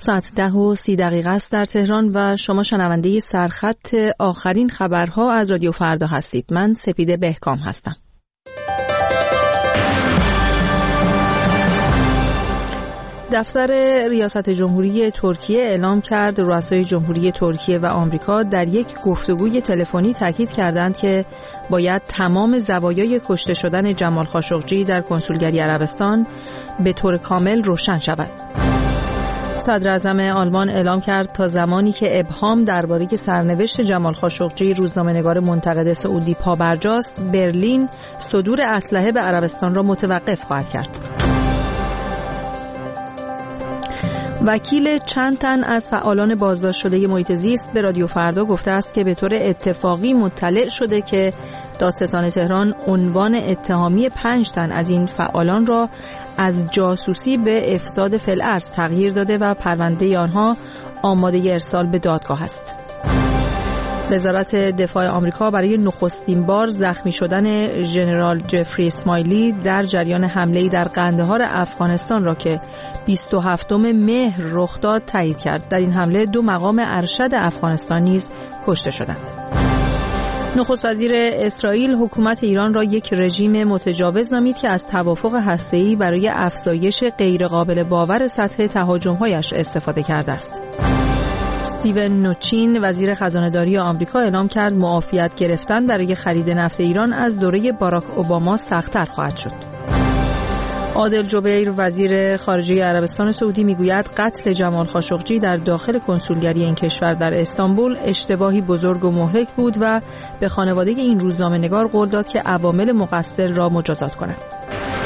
ساعت 10:30 است در تهران و شما شنونده سرخط آخرین خبرها از رادیو فردا هستید. من سپیده بهکام هستم. دفتر ریاست جمهوری ترکیه اعلام کرد رؤسای جمهوری ترکیه و آمریکا در یک گفتگوی تلفنی تاکید کردند که باید تمام زوایای کشته شدن جمال خاشقجی در کنسولگری عربستان به طور کامل روشن شود. صدر اعظم آلمان اعلام کرد تا زمانی که ابهام درباره سرنوشت جمال خاشقجی روزنامه‌نگار منتقد سعودی پابرجاست، برلین صدور اسلحه به عربستان را متوقف خواهد کرد. وکیل چند تن از فعالان بازداشت شده محیط زیست به رادیو فردا گفته است که به طور اتفاقی مطلع شده که دادستان تهران عنوان اتهامی 5 تن از این فعالان را از جاسوسی به افساد فی الارض تغییر داده و پرونده آنها آماده ارسال به دادگاه است. وزارت دفاع آمریکا برای نخستین بار زخمی شدن ژنرال جفری اسماعیلی در جریان حمله‌ای در قندهار افغانستان را که 27 مهر رخ داد تایید کرد. در این حمله 2 مقام ارشد افغانستان نیز کشته شدند. نخست وزیر اسرائیل حکومت ایران را یک رژیم متجاوز نامید که از توافق هسته‌ای برای افزایش غیرقابل باور سطح تهاجم‌هایش استفاده کرده است. استیون نوچین وزیر خزانه‌داری آمریکا اعلام کرد معافیت گرفتن برای خرید نفت ایران از دوره باراک اوباما سخت‌تر خواهد شد. عادل جبیر وزیر خارجه عربستان سعودی میگوید قتل جمال خاشقجی در داخل کنسولگری این کشور در استانبول اشتباهی بزرگ و مهلک بود و به خانواده این روزنامه‌نگار قول داد که عوامل مقصر را مجازات کند.